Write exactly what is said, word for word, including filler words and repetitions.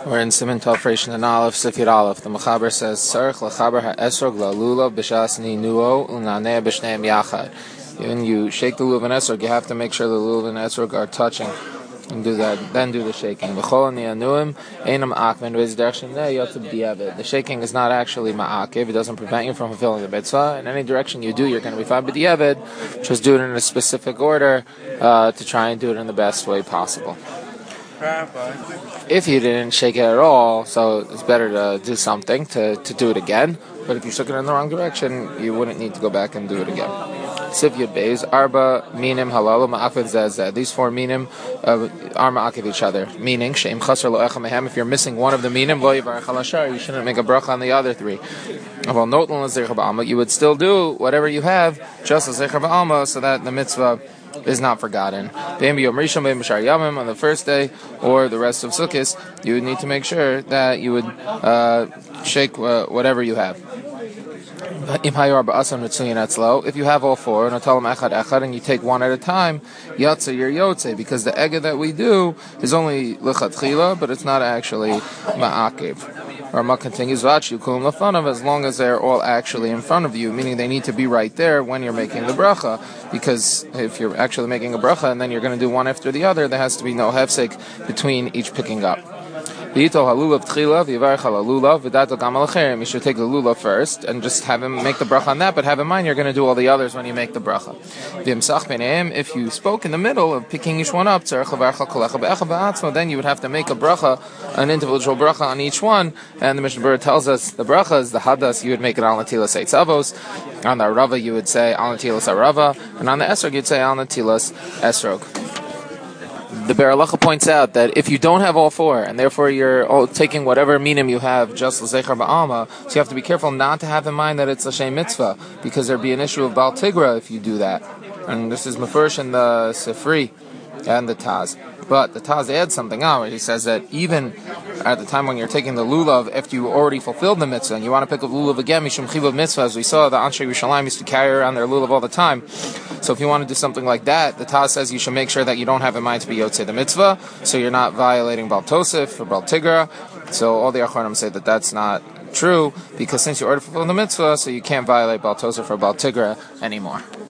We're in Siman Tov Reish and Aleph Sifyat Aleph. The Mechaber says, "Tzarich lechaber ha'esrog la'lulav b'shas ninuo u'naneh b'shneim yachad." When you shake the lulav and esrog, you have to make sure the lulav and esrog are touching, and do that. Then do the shaking. V'chol ni'anuim einam akven v'izderech sheneh yotzeb di'avad. The shaking is not actually ma'akev. It doesn't prevent you from fulfilling the mitzvah. In any direction you do, you're going to be fine. But di'avad, just do it in a specific order uh, to try and do it in the best way possible. If you didn't shake it at all, so it's better to do something to, to do it again. But if you shook it in the wrong direction, you wouldn't need to go back and do it again. Sifyat Beis, Arba minim halalu ma'akvid zeh. These four minim uh, are ma'akiv each other. Meaning, she'im chasar lo echa mehem. If you're missing one of the minim, lo yivarech al hashar, you shouldn't make a bracha on the other three. Well, notlin l'zeicha ba'alma, you would still do whatever you have, just l'zeicha ba'alma, so that the mitzvah is not forgotten. On the first day or the rest of Sukkot, you would need to make sure that you would uh, shake uh, whatever you have. If you have all four, and you take one at a time, yatsa your yotze, because the ega that we do is only lechatchila, but it's not actually ma'akev. Rama continues, as long as they're all actually in front of you, meaning they need to be right there when you're making the bracha, because if you're actually making a bracha and then you're going to do one after the other, there has to be no hefsek between each picking up. You should take the lulav first and just have him make the bracha on that, but have in mind you're going to do all the others when you make the bracha. If you spoke in the middle of picking each one up, then you would have to make a bracha, an individual bracha on each one, and the Mishnah Berurah tells us the bracha is the hadas, you would make it al natilas eitzavos, on the rava you would say al natilas arava, and on the esrog you'd say al natilas esrog. The Be'er Halacha points out that if you don't have all four, and therefore you're all taking whatever minim you have, just l'zeicher ba'alma, so you have to be careful not to have in mind that it's a shem mitzvah, because there'd be an issue of Baal Tigra if you do that. And this is Mefurish in the Sifri and the Taz. But the Taz adds something on where he says that even at the time when you're taking the lulav, after you already fulfilled the mitzvah, and you want to pick up lulav again, mishum chivav mitzvah, as we saw, the Anshe Yerushalayim used to carry around their lulav all the time. So if you want to do something like that, the Taz says you should make sure that you don't have in mind to be yotzei the mitzvah, so you're not violating Baal Tosef or Baal Tigra. So all the Achronim say that that's not true, because since you already fulfilled the mitzvah, so you can't violate Baal Tosef or Baal Tigra anymore.